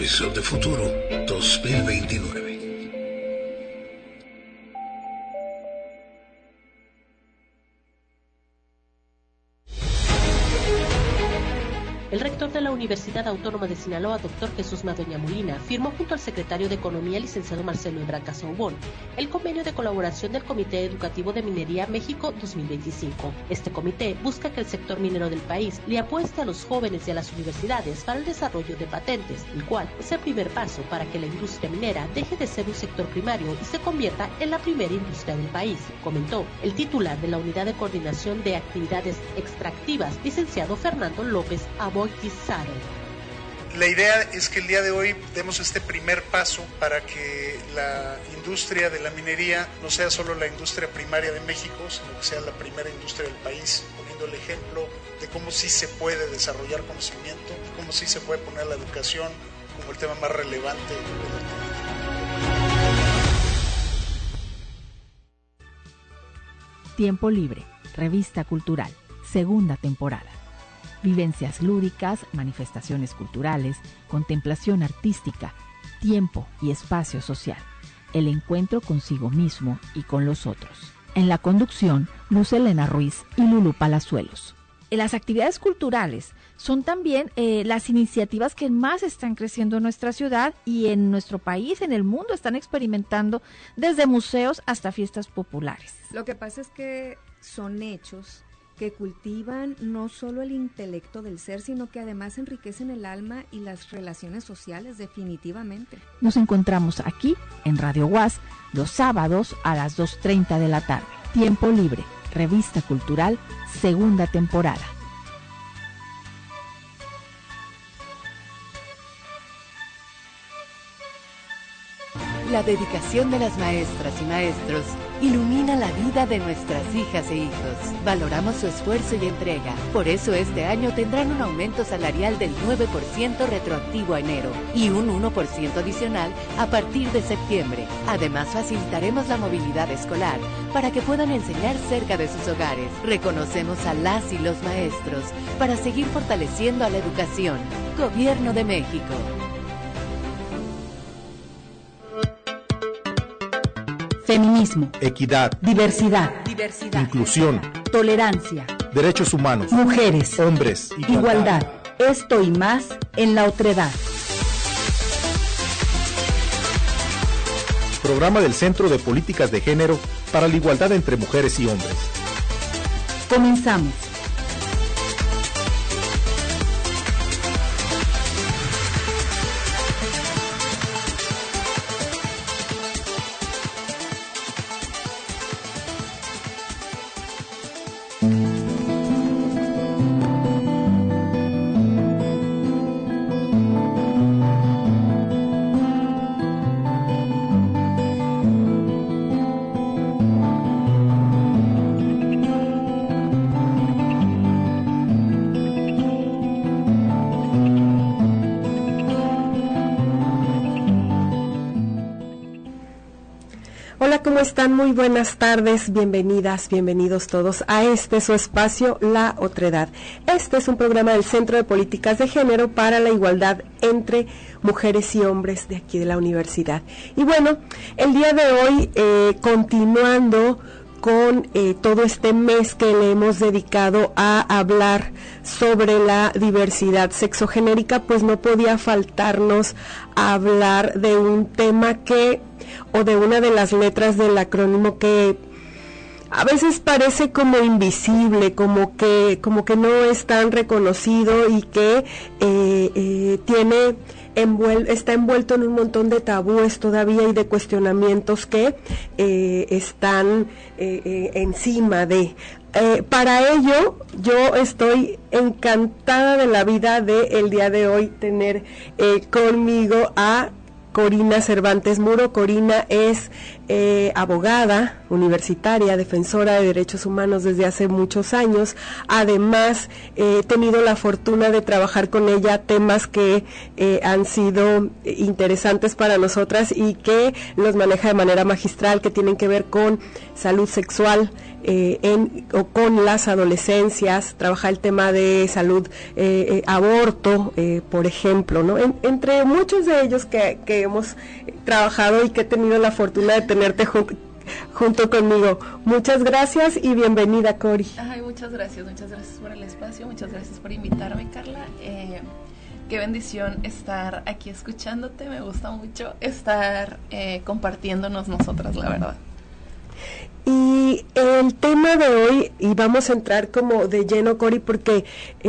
Voice of the Futuro 2029. El rector de la Universidad Autónoma de Sinaloa, Dr. Jesús Madueña Molina, firmó junto al secretario de Economía, licenciado Marcelo Ebrard Casaubon, el convenio de colaboración del Comité Educativo de Minería México 2025. Este comité busca que el sector minero del país le apueste a los jóvenes y a las universidades para el desarrollo de patentes, el cual es el primer paso para que la industria minera deje de ser un sector primario y se convierta en la primera industria del país, comentó el titular de la Unidad de Coordinación de Actividades Extractivas, licenciado Fernando López Aboitizaro. La idea es que el día de hoy demos este primer paso para que la industria de la minería no sea solo la industria primaria de México, sino que sea la primera industria del país, poniendo el ejemplo de cómo sí se puede desarrollar conocimiento, cómo sí se puede poner la educación como el tema más relevante de la Tiempo Libre, Revista Cultural, segunda temporada. Vivencias lúdicas, manifestaciones culturales, contemplación artística, tiempo y espacio social, el encuentro consigo mismo y con los otros. En la conducción, Luz Elena Ruiz y Lulú Palazuelos. Las actividades culturales son también las iniciativas que más están creciendo en nuestra ciudad y en nuestro país, en el mundo, están experimentando desde museos hasta fiestas populares. Lo que pasa es que son hechos que cultivan no solo el intelecto del ser, sino que además enriquecen el alma y las relaciones sociales, definitivamente. Nos encontramos aquí, en Radio UAS, los sábados a las 2:30 de la tarde. Tiempo Libre, Revista Cultural, segunda temporada. La dedicación de las maestras y maestros ilumina la vida de nuestras hijas e hijos. Valoramos su esfuerzo y entrega. Por eso este año tendrán un aumento salarial del 9% retroactivo a enero y un 1% adicional a partir de septiembre. Además, facilitaremos la movilidad escolar para que puedan enseñar cerca de sus hogares. Reconocemos a las y los maestros para seguir fortaleciendo a la educación. Gobierno de México. Feminismo, equidad, diversidad, inclusión, tolerancia, derechos humanos, mujeres, hombres, igualdad. Esto y más en La Otredad. Programa del Centro de Políticas de Género para la Igualdad entre Mujeres y Hombres. Comenzamos. ¿Cómo están? Muy buenas tardes, bienvenidas, bienvenidos todos a su espacio, La Otredad. Este es un programa del Centro de Políticas de Género para la Igualdad entre Mujeres y Hombres de aquí de la universidad. Y bueno, el día de hoy, continuando con todo este mes que le hemos dedicado a hablar sobre la diversidad sexogenérica, pues no podía faltarnos hablar de un tema o de una de las letras del acrónimo que a veces parece como invisible, como que no es tan reconocido y que está envuelto en un montón de tabúes todavía y de cuestionamientos que están encima de. Para ello, yo estoy encantada de la vida de el día de hoy tener conmigo a Corina Cervantes Muro. Corina es abogada universitaria, defensora de derechos humanos desde hace muchos años. Además, he tenido la fortuna de trabajar con ella temas que han sido interesantes para nosotras y que los maneja de manera magistral, que tienen que ver con salud sexual o con las adolescencias, trabaja el tema de salud, aborto, por ejemplo, ¿no? Entre muchos de ellos que hemos trabajado y que he tenido la fortuna de tenerte junto conmigo. Muchas gracias y bienvenida, Cori. Ay, muchas gracias por el espacio, muchas gracias por invitarme, Carla. Qué bendición estar aquí escuchándote, me gusta mucho estar compartiéndonos nosotras, la verdad. Y el tema de hoy, y vamos a entrar como de lleno, Cori, porque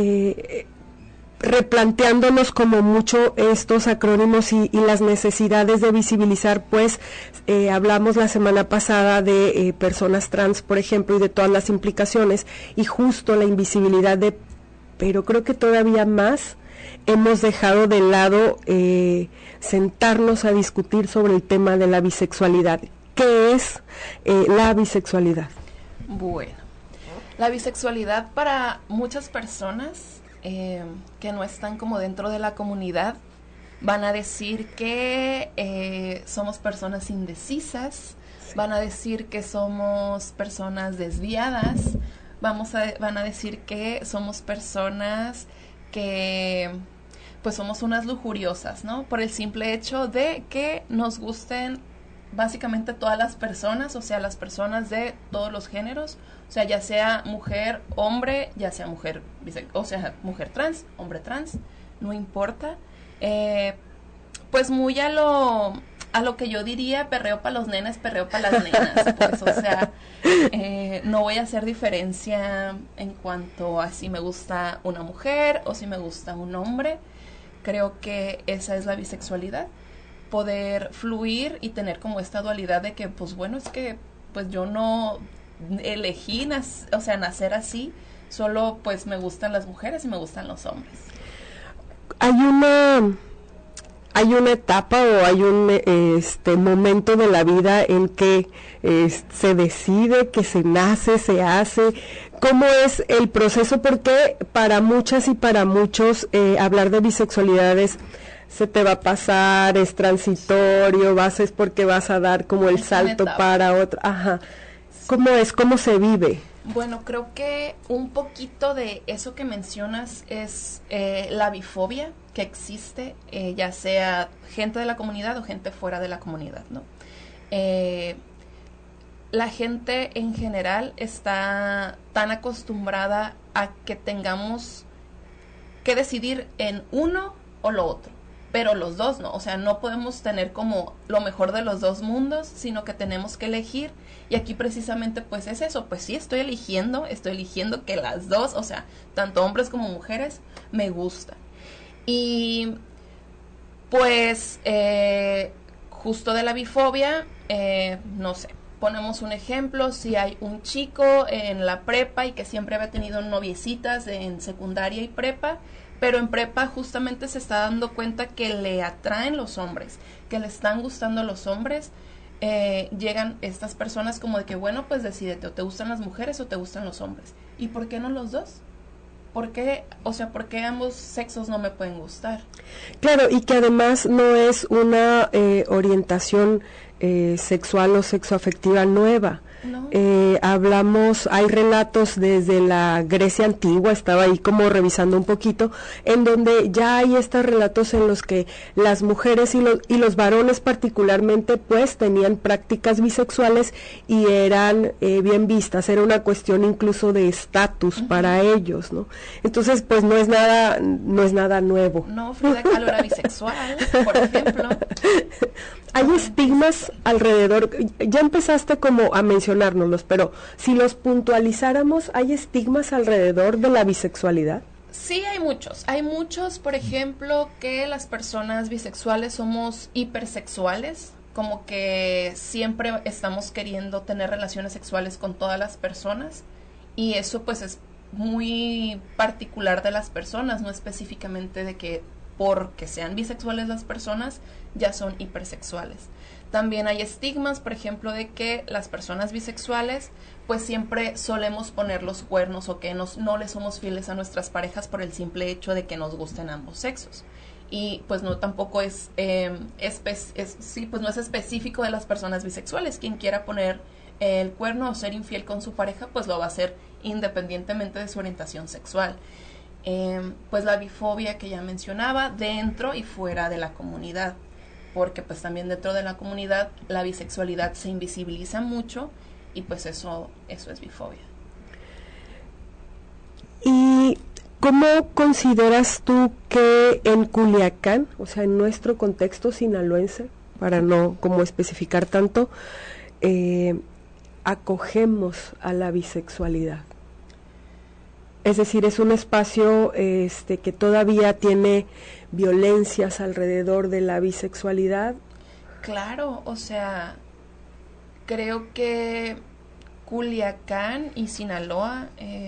replanteándonos como mucho estos acrónimos y las necesidades de visibilizar, pues hablamos la semana pasada de personas trans, por ejemplo, y de todas las implicaciones, y justo la invisibilidad pero creo que todavía más hemos dejado de lado sentarnos a discutir sobre el tema de la bisexualidad. ¿Qué es la bisexualidad? Bueno, la bisexualidad para muchas personas que no están como dentro de la comunidad van a decir que somos personas indecisas, van a decir que somos personas desviadas, van a decir que somos personas que pues somos unas lujuriosas, ¿no? Por el simple hecho de que nos gusten básicamente todas las personas, o sea, las personas de todos los géneros, o sea, ya sea mujer, hombre, ya sea mujer, o sea, mujer trans, hombre trans, no importa. Pues muy a lo que yo diría, perreo para los nenes, perreo para las nenas, pues, o sea, no voy a hacer diferencia en cuanto a si me gusta una mujer o si me gusta un hombre. Creo que esa es la bisexualidad, poder fluir y tener como esta dualidad de que, pues bueno, es que pues yo no elegí nacer así, solo pues me gustan las mujeres y me gustan los hombres. Hay una etapa o hay un momento de la vida en que se decide, que se nace, se hace. ¿Cómo es el proceso? Porque para muchas y para muchos hablar de bisexualidades se te va a pasar, es transitorio, es porque vas a dar como el salto para otro. Ajá. ¿Cómo es? ¿Cómo se vive? Bueno, creo que un poquito de eso que mencionas es la bifobia que existe, ya sea gente de la comunidad o gente fuera de la comunidad, ¿no? La gente en general está tan acostumbrada a que tengamos que decidir en uno o lo otro, pero los dos no, o sea, no podemos tener como lo mejor de los dos mundos, sino que tenemos que elegir, y aquí precisamente pues es eso, pues sí, estoy eligiendo que las dos, o sea, tanto hombres como mujeres, me gustan. Y pues justo de la bifobia, no sé, ponemos un ejemplo, si hay un chico en la prepa y que siempre había tenido noviecitas en secundaria y prepa, pero en prepa justamente se está dando cuenta que le atraen los hombres, que le están gustando los hombres, llegan estas personas como de que, bueno, pues decídete, o te gustan las mujeres o te gustan los hombres. ¿Y por qué no los dos? ¿Por qué? O sea, ¿por qué ambos sexos no me pueden gustar? Claro, y que además no es una orientación sexual o sexoafectiva nueva. No. Hay relatos desde la Grecia antigua, estaba ahí como revisando un poquito, en donde ya hay estos relatos en los que las mujeres y los varones particularmente pues tenían prácticas bisexuales y eran bien vistas, era una cuestión incluso de estatus para ellos, ¿no? Entonces pues no es nada nuevo. No, Frida Kahlo era bisexual, por ejemplo. Hay estigmas alrededor, ya empezaste como a mencionárnoslos, pero si los puntualizáramos, ¿hay estigmas alrededor de la bisexualidad? Sí, hay muchos, por ejemplo, que las personas bisexuales somos hipersexuales, como que siempre estamos queriendo tener relaciones sexuales con todas las personas, y eso pues es muy particular de las personas, no específicamente de que porque sean bisexuales las personas, ya son hipersexuales. También hay estigmas, por ejemplo, de que las personas bisexuales pues siempre solemos poner los cuernos o que no le somos fieles a nuestras parejas por el simple hecho de que nos gusten ambos sexos. Y pues no tampoco no es específico de las personas bisexuales. Quien quiera poner el cuerno o ser infiel con su pareja, pues lo va a hacer independientemente de su orientación sexual. Pues la bifobia que ya mencionaba, dentro y fuera de la comunidad, porque pues también dentro de la comunidad la bisexualidad se invisibiliza mucho y pues eso es bifobia. ¿Y cómo consideras tú que en Culiacán, o sea, en nuestro contexto sinaloense, para no como especificar tanto, acogemos a la bisexualidad? Es decir, es un espacio que todavía tiene violencias alrededor de la bisexualidad. Claro, o sea, creo que Culiacán y Sinaloa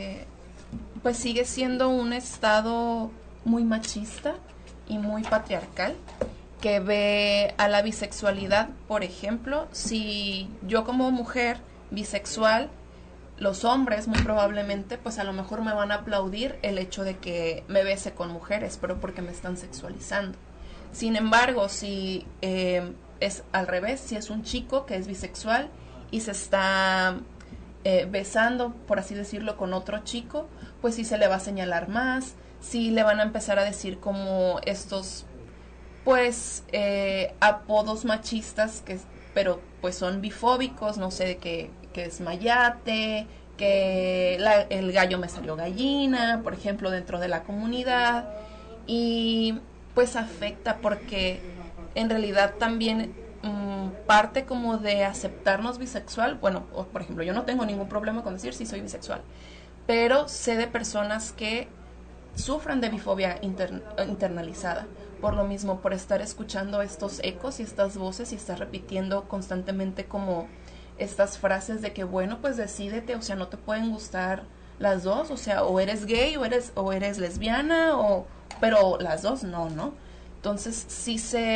pues sigue siendo un estado muy machista y muy patriarcal, que ve a la bisexualidad, por ejemplo, si yo como mujer bisexual, los hombres muy probablemente pues a lo mejor me van a aplaudir el hecho de que me bese con mujeres, pero porque me están sexualizando. Sin embargo, si es al revés, si es un chico que es bisexual y se está besando, por así decirlo, con otro chico, pues sí se le va a señalar más, sí le van a empezar a decir como estos pues apodos machistas pero pues son bifóbicos, no sé, que es mayate, que el gallo me salió gallina, por ejemplo, dentro de la comunidad, y pues afecta porque en realidad también parte como de aceptarnos bisexual. Bueno, por ejemplo, yo no tengo ningún problema con decir si soy bisexual, pero sé de personas que sufran de bifobia internalizada, por lo mismo, por estar escuchando estos ecos y estas voces y estar repitiendo constantemente como estas frases de que bueno, pues decídete, o sea, no te pueden gustar las dos, o sea, o eres gay o eres lesbiana, pero las dos no. Entonces sí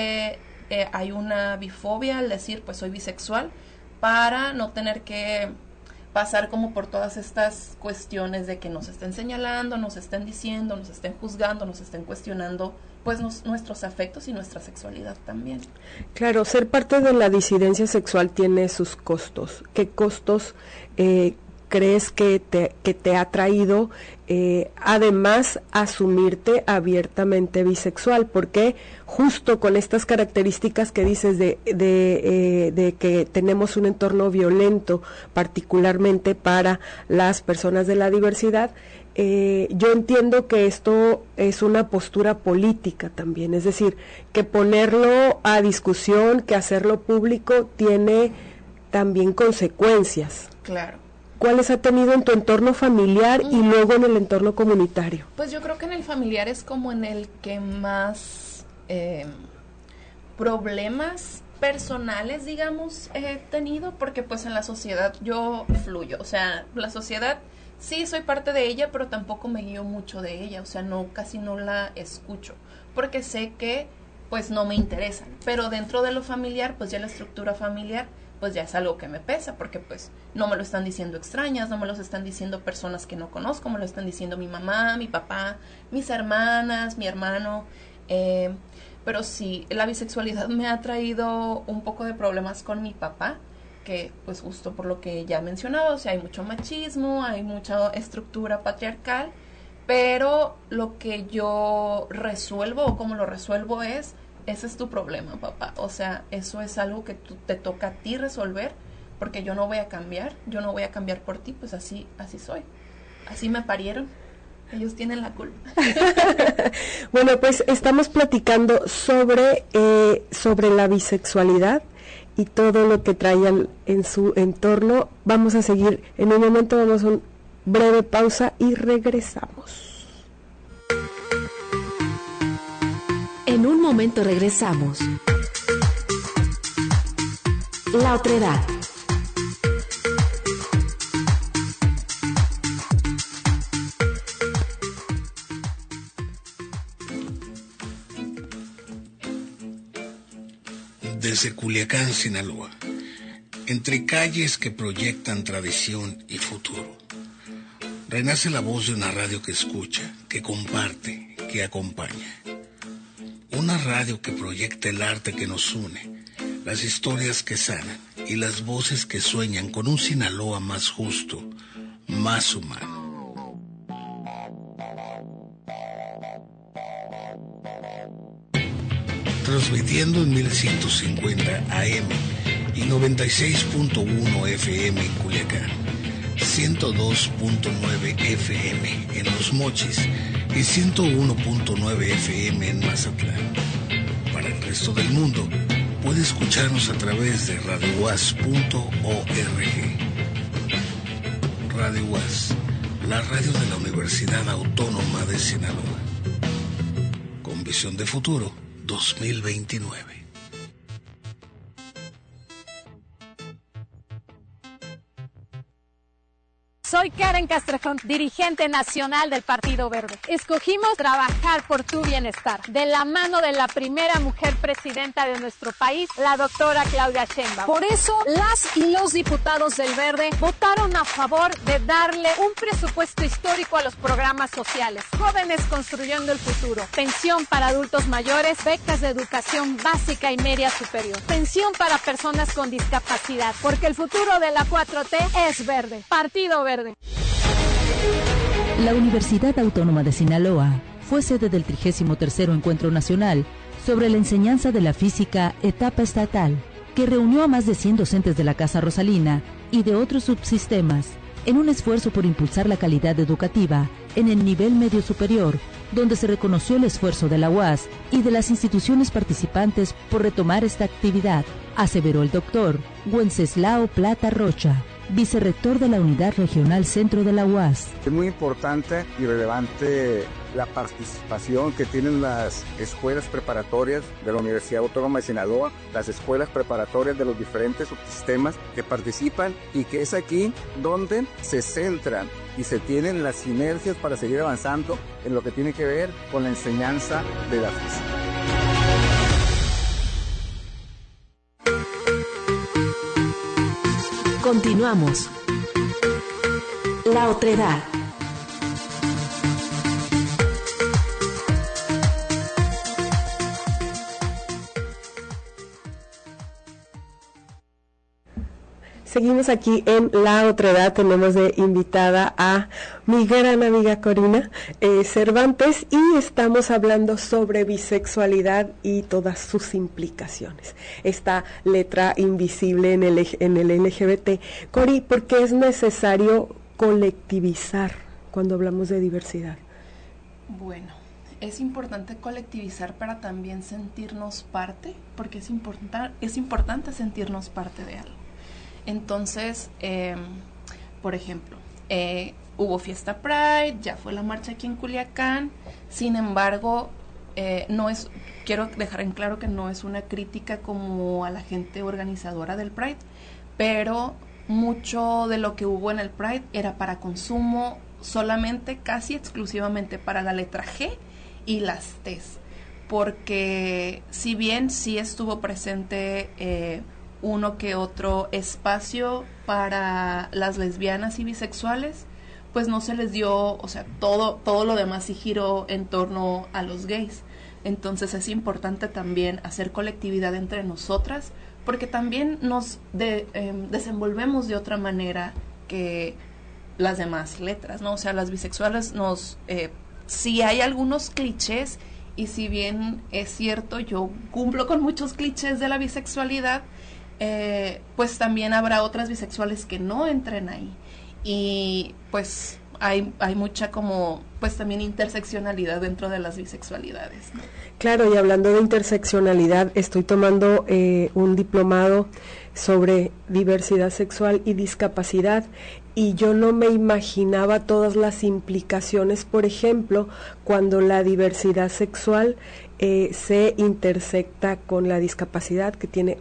hay una bifobia al decir pues soy bisexual, para no tener que pasar como por todas estas cuestiones de que nos estén señalando, nos estén diciendo, nos estén juzgando, nos estén cuestionando pues nuestros afectos y nuestra sexualidad también. Claro, ser parte de la disidencia sexual tiene sus costos. ¿Qué costos crees que te ha traído además asumirte abiertamente bisexual? Porque justo con estas características que dices de que tenemos un entorno violento, particularmente para las personas de la diversidad, yo entiendo que esto es una postura política también, es decir, que ponerlo a discusión, que hacerlo público tiene también consecuencias. Claro. ¿Cuáles ha tenido en tu entorno familiar y luego en el entorno comunitario? Pues yo creo que en el familiar es como en el que más problemas personales, digamos, he tenido, porque pues en la sociedad yo fluyo, o sea, la sociedad sí soy parte de ella, pero tampoco me guío mucho de ella, o sea, casi no la escucho, porque sé que pues no me interesa, pero dentro de lo familiar, pues ya la estructura familiar pues ya es algo que me pesa, porque pues no me lo están diciendo extrañas, no me lo están diciendo personas que no conozco, me lo están diciendo mi mamá, mi papá, mis hermanas, mi hermano, pero sí, la bisexualidad me ha traído un poco de problemas con mi papá, que pues justo por lo que ya mencionaba, o sea, hay mucho machismo, hay mucha estructura patriarcal, pero lo que yo resuelvo o cómo lo resuelvo ese es tu problema, papá, o sea, eso es algo que te toca a ti resolver, porque yo no voy a cambiar por ti, pues así soy, así me parieron. Ellos tienen la culpa. Bueno, pues estamos platicando sobre la bisexualidad y todo lo que trae en su entorno. Vamos a seguir en un momento, vamos a una breve pausa y regresamos. En un momento regresamos. La otredad. desde Culiacán, Sinaloa, entre calles que proyectan tradición y futuro. Renace la voz de una radio que escucha, que comparte, que acompaña. Una radio que proyecta el arte que nos une, las historias que sanan y las voces que sueñan con un Sinaloa más justo, más humano. Transmitiendo en 1150 AM y 96.1 FM en Culiacán, 102.9 FM en Los Mochis y 101.9 FM en Mazatlán. Para el resto del mundo, puede escucharnos a través de radiouas.org. Radio UAS, la radio de la Universidad Autónoma de Sinaloa. Con visión de futuro 2029. Soy Karen Castrejón, dirigente nacional del Partido Verde. Escogimos trabajar por tu bienestar, de la mano de la primera mujer presidenta de nuestro país, la doctora Claudia Sheinbaum. Por eso, las y los diputados del Verde votaron a favor de darle un presupuesto histórico a los programas sociales. Jóvenes construyendo el futuro, pensión para adultos mayores, becas de educación básica y media superior, pensión para personas con discapacidad, porque el futuro de la 4T es verde. Partido Verde. La Universidad Autónoma de Sinaloa fue sede del 33º Encuentro Nacional sobre la enseñanza de la física etapa estatal, que reunió a más de 100 docentes de la Casa Rosalina y de otros subsistemas en un esfuerzo por impulsar la calidad educativa en el nivel medio superior, donde se reconoció el esfuerzo de la UAS y de las instituciones participantes por retomar esta actividad, aseveró el doctor Wenceslao Plata Rocha, vicerrector de la Unidad Regional Centro de la UAS. Es muy importante y relevante la participación que tienen las escuelas preparatorias de la Universidad Autónoma de Sinaloa, las escuelas preparatorias de los diferentes subsistemas que participan, y que es aquí donde se centran y se tienen las sinergias para seguir avanzando en lo que tiene que ver con la enseñanza de la física. Continuamos. La otredad. Seguimos aquí en La Otredad. Tenemos de invitada a mi gran amiga Corina Cervantes, y estamos hablando sobre bisexualidad y todas sus implicaciones. Esta letra invisible en el LGBT. Cori, ¿por qué es necesario colectivizar cuando hablamos de diversidad? Bueno, es importante colectivizar para también sentirnos parte, porque es importante sentirnos parte de algo. Entonces, por ejemplo, hubo fiesta Pride, ya fue la marcha aquí en Culiacán. Sin embargo, quiero dejar en claro que no es una crítica como a la gente organizadora del Pride, pero mucho de lo que hubo en el Pride era para consumo solamente, casi exclusivamente para la letra G y las T's, porque si bien sí estuvo presente uno que otro espacio para las lesbianas y bisexuales, pues no se les dio, o sea, todo lo demás sí giró en torno a los gays. Entonces es importante también hacer colectividad entre nosotras, porque también nos desenvolvemos de otra manera que las demás letras, ¿no? O sea, las bisexuales sí hay algunos clichés, y si bien es cierto, yo cumplo con muchos clichés de la bisexualidad, pues también habrá otras bisexuales que no entren ahí, y pues hay mucha como pues también interseccionalidad dentro de las bisexualidades, ¿no? Claro, y hablando de interseccionalidad, estoy tomando un diplomado sobre diversidad sexual y discapacidad, y yo no me imaginaba todas las implicaciones, por ejemplo, cuando la diversidad sexual se intersecta con la discapacidad, que tiene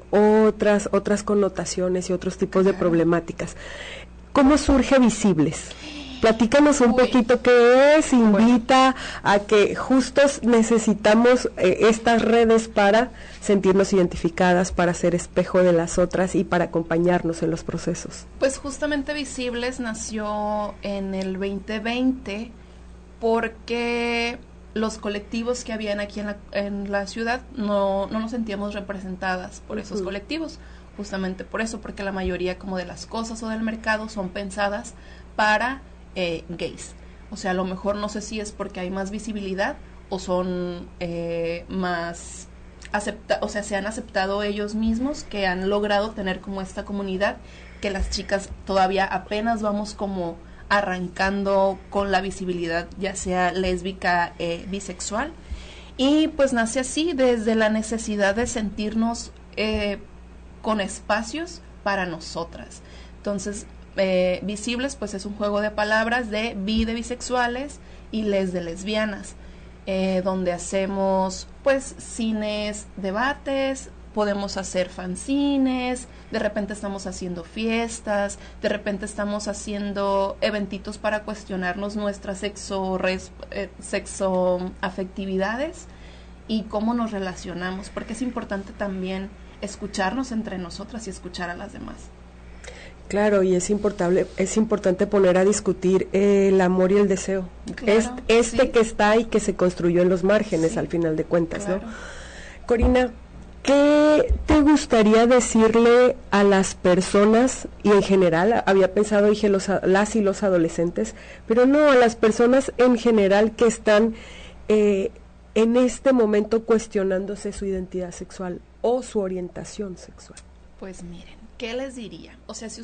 otras connotaciones y otros tipos de problemáticas. ¿Cómo surge Visibles? Platícanos un poquito qué es, invita a que justos necesitamos estas redes para sentirnos identificadas, para ser espejo de las otras y para acompañarnos en los procesos. Pues justamente Visibles nació en el 2020 porque los colectivos que habían aquí en la ciudad no nos sentíamos representadas por esos colectivos, justamente por eso, porque la mayoría como de las cosas o del mercado son pensadas para gays. O sea, a lo mejor no sé si es porque hay más visibilidad o son más o sea, se han aceptado ellos mismos, que han logrado tener como esta comunidad, que las chicas todavía apenas vamos como arrancando con la visibilidad, ya sea lésbica, bisexual, y pues nace así desde la necesidad de sentirnos con espacios para nosotras. Entonces, Visibles pues es un juego de palabras de bi de bisexuales y les de lesbianas, donde hacemos pues cines, debates, podemos hacer fanzines, de repente estamos haciendo fiestas, de repente estamos haciendo eventitos para cuestionarnos nuestras sexoafectividades y cómo nos relacionamos, porque es importante también escucharnos entre nosotras y escuchar a las demás. Claro, y es importante poner a discutir el amor y el deseo. Claro, sí. Que está y que se construyó en los márgenes, sí, al final de cuentas, claro. ¿No? Corina, ¿qué te gustaría decirle a las personas, y en general, había pensado, dije, las y los adolescentes, pero no, a las personas en general que están en este momento cuestionándose su identidad sexual o su orientación sexual? Pues miren, ¿qué les diría? O sea, si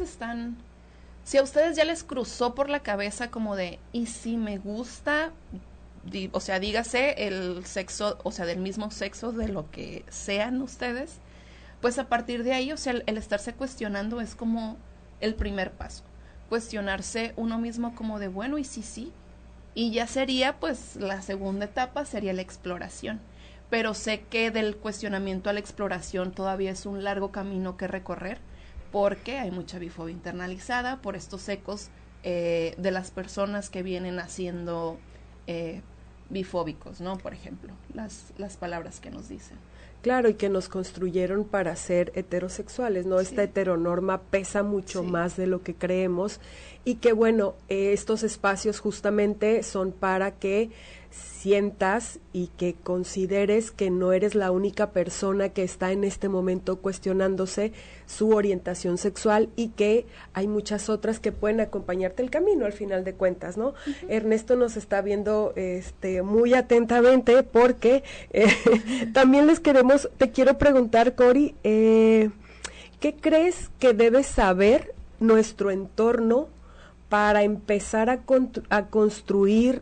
a ustedes ya les cruzó por la cabeza como de, ¿y si me gusta? O sea, dígase el sexo, o sea, del mismo sexo, de lo que sean ustedes, pues a partir de ahí, o sea, el estarse cuestionando es como el primer paso. Cuestionarse uno mismo como de, bueno, ¿y sí? Y ya sería, pues, la segunda etapa sería la exploración. Pero sé que del cuestionamiento a la exploración todavía es un largo camino que recorrer, porque hay mucha bifobia internalizada por estos ecos de las personas que vienen haciendo bifóbicos, ¿no? Por ejemplo, las palabras que nos dicen. Claro, y que nos construyeron para ser heterosexuales, ¿no? Sí. Esta heteronorma pesa mucho más de lo que creemos, y que bueno, estos espacios justamente son para que sientas y que consideres que no eres la única persona que está en este momento cuestionándose su orientación sexual, y que hay muchas otras que pueden acompañarte el camino al final de cuentas, ¿no? Uh-huh. Ernesto nos está viendo muy atentamente, porque también te quiero preguntar, Cori, ¿qué crees que debe saber nuestro entorno para empezar a construir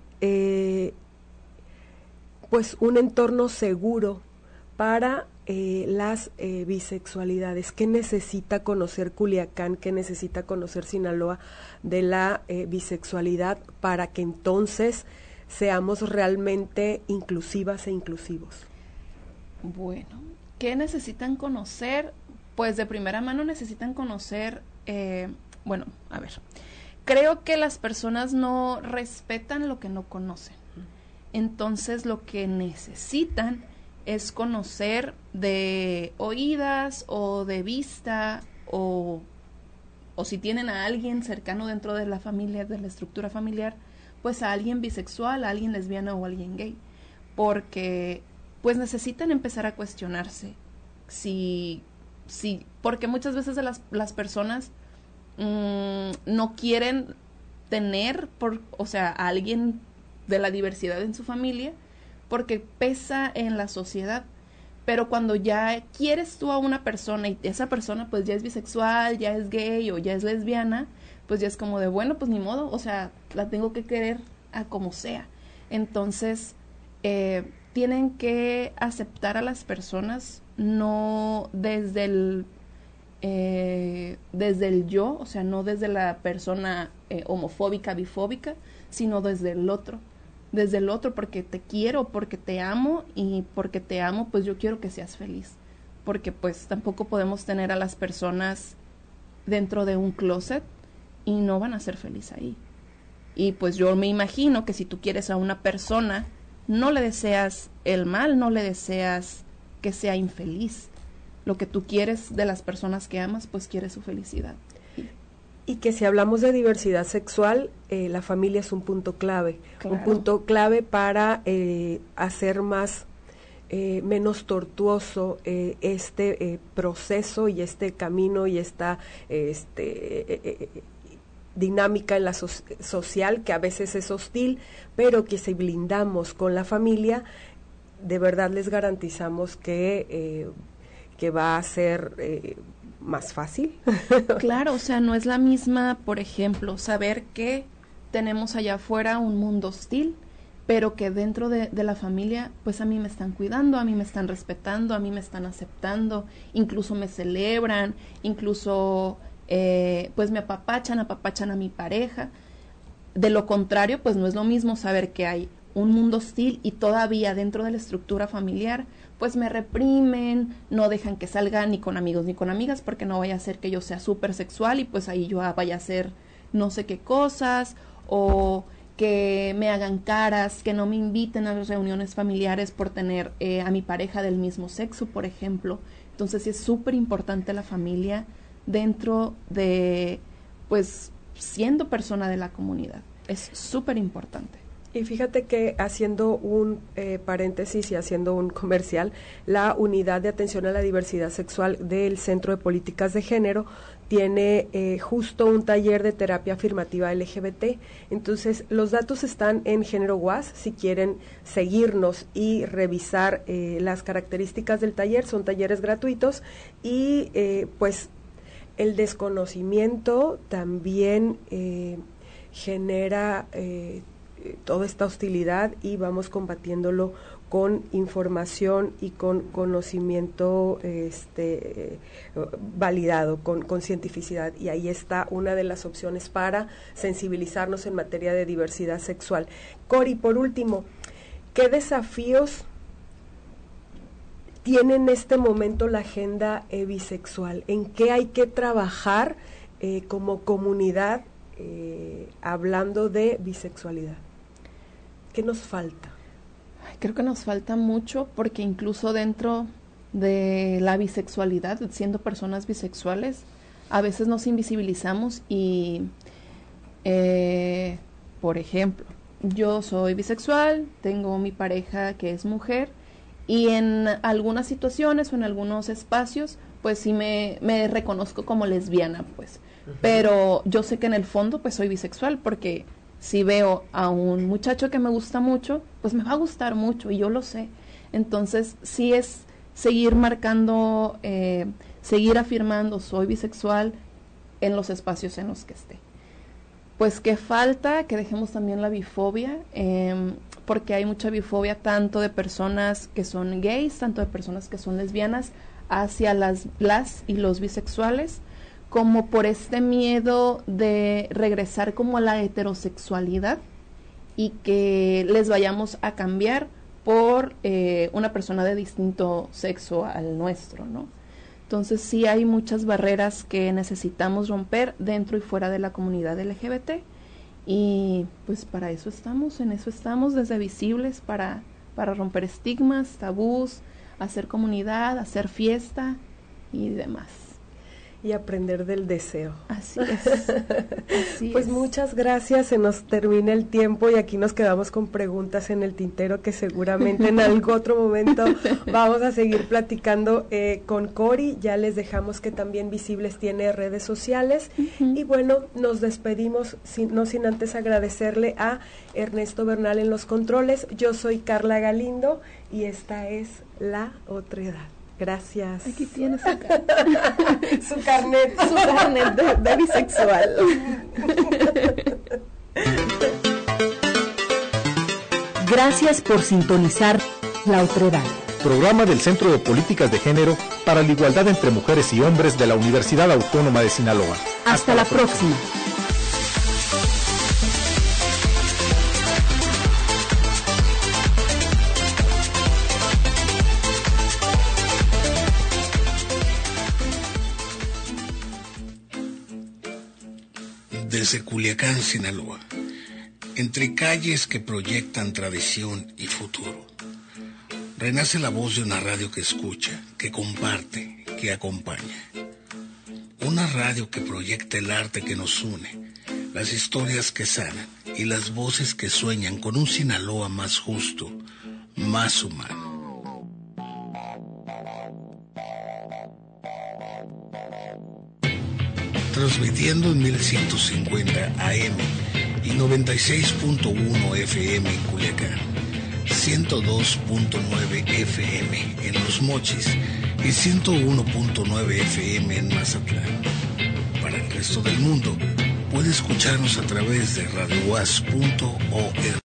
pues un entorno seguro para las bisexualidades? ¿Qué necesita conocer Culiacán, qué necesita conocer Sinaloa de la bisexualidad para que entonces seamos realmente inclusivas e inclusivos? Bueno, ¿qué necesitan conocer? Pues de primera mano necesitan conocer, bueno, a ver, creo que las personas no respetan lo que no conocen. Entonces lo que necesitan es conocer de oídas o de vista, o si tienen a alguien cercano dentro de la familia, de la estructura familiar, pues a alguien bisexual, a alguien lesbiana o a alguien gay, porque pues necesitan empezar a cuestionarse porque muchas veces las personas no quieren tener a alguien de la diversidad en su familia, porque pesa en la sociedad. Pero cuando ya quieres tú a una persona y esa persona pues ya es bisexual, ya es gay o ya es lesbiana, pues ya es como de, bueno, pues ni modo, o sea, la tengo que querer a como sea. Entonces tienen que aceptar a las personas no desde el yo, o sea, no desde la persona homofóbica, bifóbica, sino desde el otro, porque te quiero, porque te amo, y porque te amo, pues yo quiero que seas feliz, porque pues tampoco podemos tener a las personas dentro de un closet y no van a ser felices ahí. Y pues yo me imagino que si tú quieres a una persona, no le deseas el mal, no le deseas que sea infeliz. Lo que tú quieres de las personas que amas, pues quieres su felicidad. Y que si hablamos de diversidad sexual, la familia es un punto clave. Claro. Un punto clave para hacer menos tortuoso este proceso y este camino y esta dinámica en la social, que a veces es hostil, pero que si blindamos con la familia, de verdad les garantizamos que va a ser más fácil. Claro, o sea, no es la misma, por ejemplo, saber que tenemos allá afuera un mundo hostil, pero que dentro de la familia, pues a mí me están cuidando, a mí me están respetando, a mí me están aceptando, incluso me celebran, incluso pues me apapachan a mi pareja. De lo contrario, pues no es lo mismo saber que hay un mundo hostil y todavía dentro de la estructura familiar, pues me reprimen, no dejan que salga ni con amigos ni con amigas, porque no vaya a ser que yo sea súper sexual y pues ahí yo vaya a hacer no sé qué cosas, o que me hagan caras, que no me inviten a las reuniones familiares por tener a mi pareja del mismo sexo, por ejemplo. Entonces sí es súper importante la familia dentro de, pues, siendo persona de la comunidad. Es súper importante. Y fíjate que haciendo un paréntesis y haciendo un comercial, la Unidad de Atención a la Diversidad Sexual del Centro de Políticas de Género tiene justo un taller de terapia afirmativa LGBT. Entonces, los datos están en Género UAS, si quieren seguirnos y revisar las características del taller, son talleres gratuitos y pues el desconocimiento también genera toda esta hostilidad y vamos combatiéndolo con información y con conocimiento validado, con cientificidad. Y ahí está una de las opciones para sensibilizarnos en materia de diversidad sexual. Cori, por último, ¿qué desafíos tiene en este momento la agenda bisexual? ¿En qué hay que trabajar como comunidad hablando de bisexualidad? ¿Qué nos falta? Creo que nos falta mucho, porque incluso dentro de la bisexualidad, siendo personas bisexuales, a veces nos invisibilizamos y, por ejemplo, yo soy bisexual, tengo mi pareja que es mujer y en algunas situaciones o en algunos espacios, pues sí me reconozco como lesbiana, pues. Uh-huh. Pero yo sé que en el fondo, pues soy bisexual, porque si veo a un muchacho que me gusta mucho, pues me va a gustar mucho y yo lo sé. Entonces, sí es seguir marcando, seguir afirmando soy bisexual en los espacios en los que esté. Pues que falta que dejemos también la bifobia, porque hay mucha bifobia tanto de personas que son gays, tanto de personas que son lesbianas, hacia las y los bisexuales, como por este miedo de regresar como a la heterosexualidad y que les vayamos a cambiar por una persona de distinto sexo al nuestro, ¿no? Entonces sí hay muchas barreras que necesitamos romper dentro y fuera de la comunidad LGBT y pues para eso estamos, en eso estamos desde Visibles, para romper estigmas, tabús, hacer comunidad, hacer fiesta y demás. Y aprender del deseo. Así es. Así pues es. Muchas gracias, se nos termina el tiempo y aquí nos quedamos con preguntas en el tintero que seguramente en algún otro momento vamos a seguir platicando con Cori. Ya les dejamos que también Visibles tiene redes sociales. Uh-huh. Y bueno, nos despedimos no sin antes agradecerle a Ernesto Bernal en los controles. Yo soy Carla Galindo y esta es La Otredad. Gracias. Aquí tienes su carnet de bisexual. Gracias por sintonizar La Otredad. Programa del Centro de Políticas de Género para la Igualdad entre Mujeres y Hombres de la Universidad Autónoma de Sinaloa. Hasta la próxima. Desde Culiacán, Sinaloa, entre calles que proyectan tradición y futuro. Renace la voz de una radio que escucha, que comparte, que acompaña. Una radio que proyecta el arte que nos une, las historias que sanan y las voces que sueñan con un Sinaloa más justo, más humano. Transmitiendo en 1150 AM y 96.1 FM en Culiacán, 102.9 FM en Los Mochis y 101.9 FM en Mazatlán. Para el resto del mundo, puede escucharnos a través de radiowaz.org.